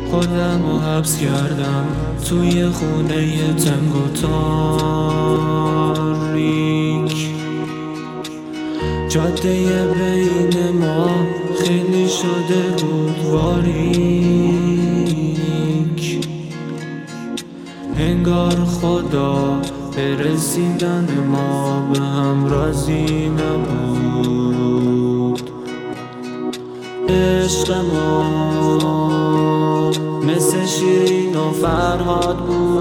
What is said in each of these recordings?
خودمو حبس کردم توی خونه تنگ و تاریک. جاده بین ما خیلی شده رودواریک. انگار خدا به رسیدن ما به هم راضی نبود. عشق ما مثل شیرین و فرهاد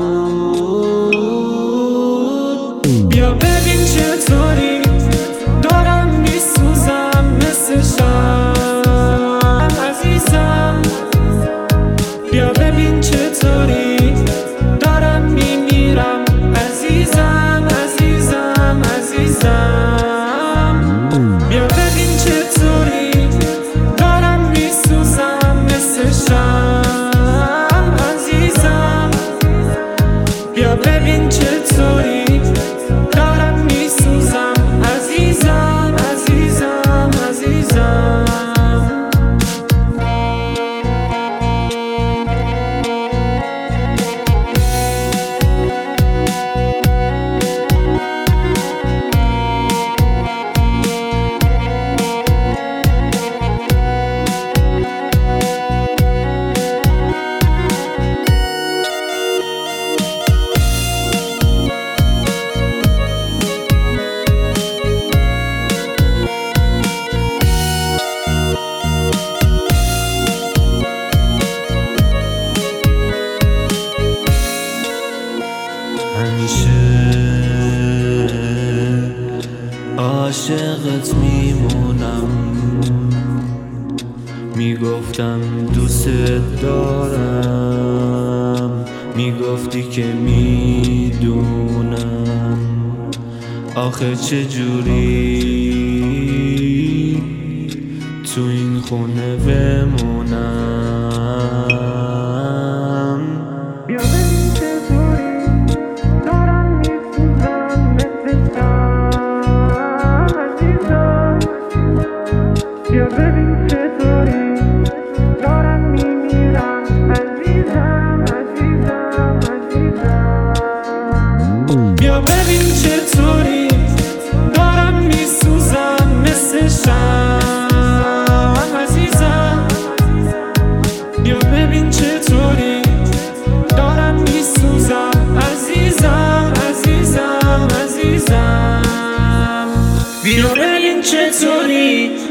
بود. بیا ببین چطوری دارم میسوزم مثل شمع عزیزم. بیا ببین چطوری دارم میمیرم عزیزم عزیزم عزیزم. بیا ببین چطوری دارم میسوزم مثل شمع عزیزم. بیا ببین چطوری دارم میسوزم عزیزم عزیزم عزیزم. همیشه عاشقت میمونم. میگفتم دوست دارم، میگفتی که میدونم. آخه چجوری تو این خونه بمونم؟ بیا ببین چطوری دارم میسوزم مثل شمع عزیزم. بیا ببین چطوری دارم میمیرم عزیزم عزیزم عزیزم. بیا ببین چطوری دارم میسوزم مثل شمع عزیزم. بیا ببین چطوری دارم میسوزم عزیزم عزیزم عزیزم. بیا ببین چطوری